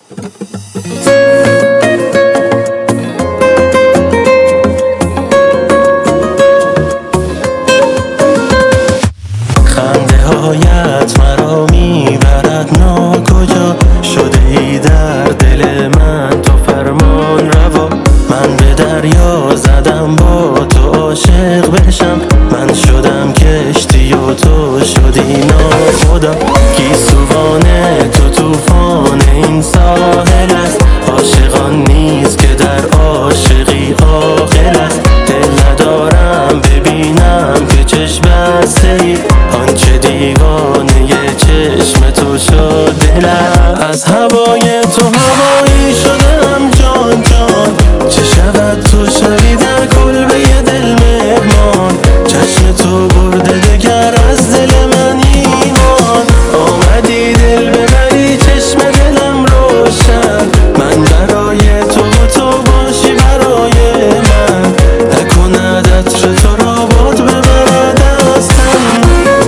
خنده هایت مرا میبرد ناکجا، شده ای در دل من تو فرمان روا. من به دریا زدم با تو عاشق بشم، من شدم کشتی و تو شدی ناخدا. گیسوان تو طوفان این ساحل است، عاشقان نیست که در عاشقی عاقل است. دل ندارم ببینم که چشم بسته ای، آنچه دیوانه چشم تو شد دلم. از هوای تو هوایی شدم جان جان، چه شود تو شوی در کلبه دل مهمان. چشم تو برده دگر از دل من ایمان، آمدی دل ببری چشم دلم روشن. من برای تو و تو باشی برای من، نکند عطر تو را باد ببرد از تن.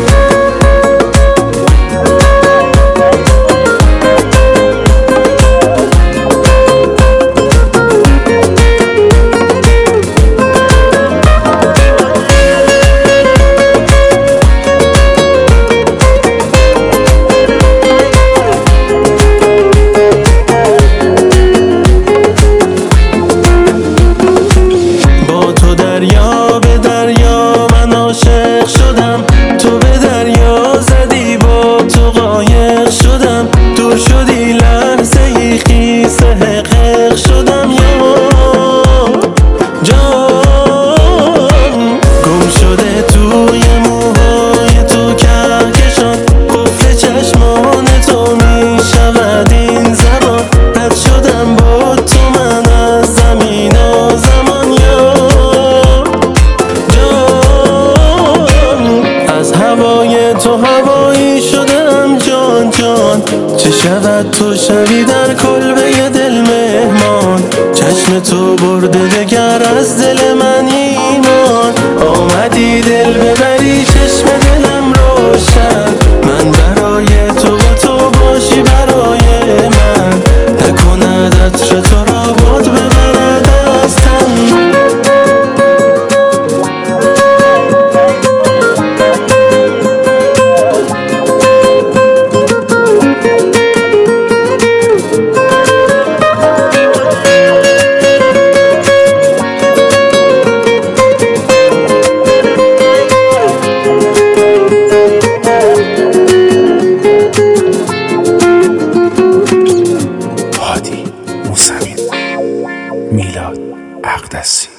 دریا به دریا من عاشق شدم، تو به دریا زدی با تو غایق شدم. دور شدی لحظه ای خیس حقق شدم یا جان. گم شده توی موهای تو کهکشان، قفل چشمان تو می شود این زبان. رد شدم با تو من از زمین و زمان یا تو هوایی شدم جان جان. چه شود تو شوی در کلبه دل مهمان، چشم تو برده دگر از دل من ایمان. آمدی دل ببری چشم دلم روشن، من برای تو و تو باشی برای من، نکند عطر تو را باد ببرد از تن. هادی موسوی، میلاد اقدسی.